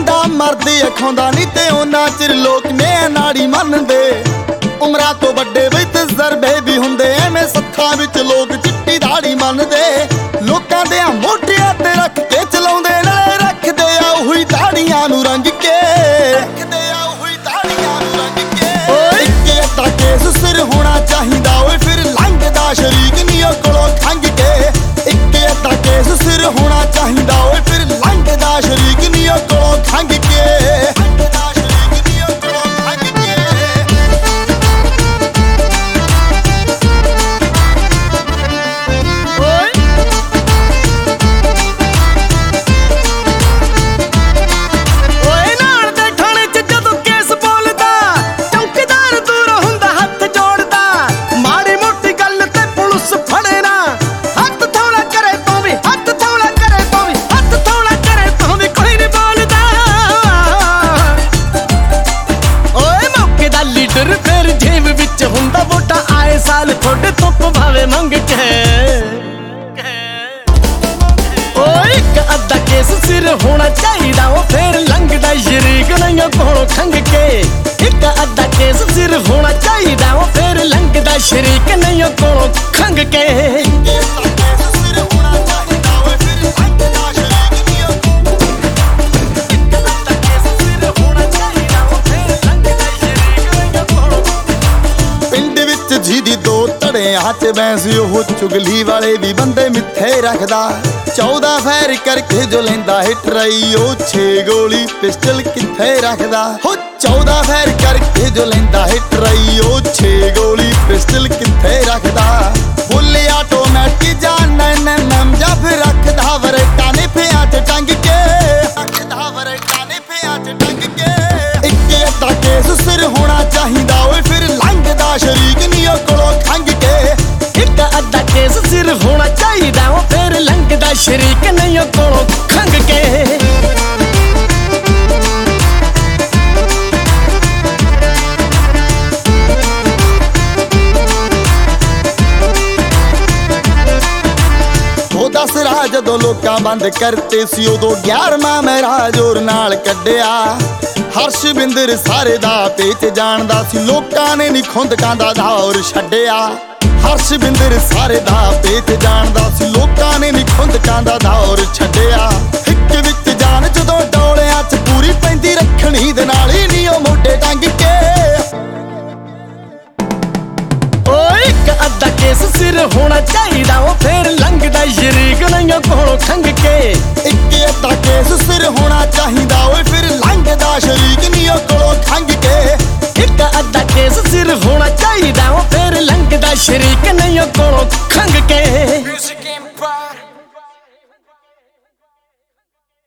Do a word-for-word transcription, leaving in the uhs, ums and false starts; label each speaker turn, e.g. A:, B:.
A: ਬੰਦਾ ਮਰਦੇ ਅਖਾਉਂਦਾ ਨਹੀਂ ਤੇ ਉਹਨਾਂ ਚਿਰ ਲੋਕ ਨੇ ਨਾੜੀ ਮੰਨਦੇ। ਉਮਰਾਂ ਤੋਂ ਵੱਡੇ ਵੀ ਤਜਰਬੇ ਵੀ ਹੁੰਦੇ, ਐਵੇਂ ਸੱਥਾਂ ਵਿੱਚ ਲੋਕ ਚਿੱਟੀ ਦਾੜੀ ਮੰਨਦੇ। ਲੋਕਾਂ ਦੇ ਮੋਢਿਆਂ ਤੇ ਰੱਖ ਕੇ ਚਲਾਉਂਦੇ, ਨਾਲੇ ਰੱਖਦੇ ਆ ਉਹੀ ਦਾੜੀਆਂ ਨੂੰ ਰੰਗ ਕੇ, ਰੱਖਦੇ ਆ ਉਹੀ ਦਾੜੀਆਂ ਨੂੰ ਰੰਗ ਕੇ। ਓਏ ਇੱਕ ਅੱਧਾ ਕੇਸ ਸਿਰ ਹੋਣਾ ਚਾਹੀਦਾ ਓਏ, ਫਿਰ ਲੰਘਦਾ ਸ਼ਰੀਕ ਨੀ ਉਹ ਕੋਲੋਂ ਖੰਘ ਕੇ। ਇੱਕ ਅੱਧਾ ਕੇਸ ਸਿਰ ਹੋਣਾ ਚਾਹੀਦਾ ਓਏ, ਫਿਰ ਲੰਘਦਾ ਸ਼ਰੀਕ ਨੀ ਉਹ ਕੋਲੋਂ ਖੰਘ ਕੇ। ਫਿਰ ਜੇਬ ਵਿੱਚ ਹੁੰਦਾ ਵੋਟਾਂ ਆਏ ਸਾਲ ਤੁਹਾਡੇ ਤੋਂ ਪਵਾਵੇ ਮੰਗ ਕੇ। ਓਏ ਇੱਕ ਅੱਧਾ ਕੇਸ ਸਿਰ ਹੋਣਾ ਚਾਹੀਦਾ ਉਹ, ਫਿਰ ਲੰਘਦਾ ਸ਼ਰੀਕ ਨਹੀਂ ਕੋਲੋਂ ਖੰਘ ਕੇ। ਇੱਕ ਅੱਧਾ ਕੇਸ ਸਿਰ ਹੋਣਾ ਚਾਹੀਦਾ ਉਹ, ਫਿਰ ਲੰਘਦਾ ਸ਼ਰੀਕ ਨਹੀਂ ਕੋਲੋਂ ਖੰਘ ਕੇ। ਜਿਹਦੀ ਦੋ ਧੜਿਆਂ ਚ ਬੈਂਸ ਉਹ ਚੁਗਲੀ ਵਾਲੇ ਵੀ ਬੰਦੇ ਮਿੱਥੇ ਰੱਖਦਾ। ਚੌਦਾਂ ਫੈਰ ਕਰਕੇ ਜੋ ਲੈਂਦਾ ਹੈ ਟਰਾਈ, ਉਹ ਛੇ ਗੋਲੀ ਪਿਸਟਲ ਕਿੱਥੇ ਰੱਖਦਾ। ਹੋ ਚੌਦਾਂ ਫੈਰ ਕਰਕੇ ਜੋ ਲੈਂਦਾ ਹੈ ਟਰਾਈ, ਉਹ ਛੇ ਗੋਲੀ ਪਿਸਟਲ ਕਿੱਥੇ ਰੱਖਦਾ। ਬੁੱਲੇ ਆਟੋਮੈਟਿਕ ਜਾਂ ਨੈਨ ਐਮ ਜਾਂ ਫਿਰ ਰੱਖਦਾ ਵਰੇਟਾਂ ਨੇ ਪਿਆਂ ਚ ਟੰਗ ਕੇ, ਰੱਖਦਾ ਵਰੇਟਾਂ ਨੇ ਪਿਆਂ ਚ ਟੰਗ ਕੇ। ਇੱਕ ਅੱਧਾ ਕੇਸ ਸਿਰ ਹੋਣਾ ਚਾਹੀਦਾ ਓਏ, ਫਿਰ ਲੰਘਦਾ ਸ਼ਰੀਕ ਨੀ ਉਹ ਕੋਲੋਂ ਖੰਘ ਕੇ। ਇੱਕ ਅੱਧਾ ਕੇਸ ਸਿਰ ਹੋਣਾ ਚਾਹੀਦਾ ਉਹ, ਫਿਰ ਲੰਘਦਾ ਸ਼ਰੀਕ ਨਹੀਂ ਉਹ ਕੋਲੋਂ ਖੰਘ ਕੇ। ਉਹ ਦਸ ਰਾਹ ਜਦੋਂ ਲੋਕਾਂ ਬੰਦ ਕਰਤੇ ਸੀ, ਉਦੋਂ ਗਿਆਰਵਾਂ ਮੇਰਾ ਜ਼ੋਰ ਨਾਲ ਕੱਢਿਆ। ਹਰਸ਼ਵਿੰਦਰ ਸਾਰੇ ਦਾ ਪੇਚ ਜਾਣਦਾ ਸੀ, ਲੋਕਾਂ ਨੇ ਨੀ ਖੁੰਦਕਾਂ ਦਾ ਦੌਰ ਛੱਡਿਆ। ਹਰਸ਼ਵਿੰਦਰ ਸਾਰੇ ਦਾ ਪੇਚ ਜਾਣਦਾ ਸੀ, ਲੋਕਾਂ ਨੇ ਨੀ ਖੁੰਦਕਾਂ ਦਾ ਦੌਰ ਛੱਡਿਆ। ਹਿੱਕ ਵਿੱਚ ਜਾਨ ਜਦੋਂ ਡੋਲਿਆਂ ਚ ਪੂਰੀ ਪੈਂਦੀ, ਰੱਖਣੀ ਦੇ ਨਾਲ ਹੀ ਨੀ ਉਹ ਮੋਢੇ ਟੰਗ ਕੇ। ਓਏ ਇੱਕ ਅੱਧਾ ਕੇਸ ਸਿਰ ਹੋਣਾ ਚਾਹੀਦਾ ਉਹ, ਫਿਰ ਲੰਘਦਾ ਸ਼ਰੀਕ ਨਹੀਂ ਕੋਲੋਂ ਖੰਘ ਕੇ। ਇੱਕ ਅੱਧਾ ਕੇਸ ਸਿਰ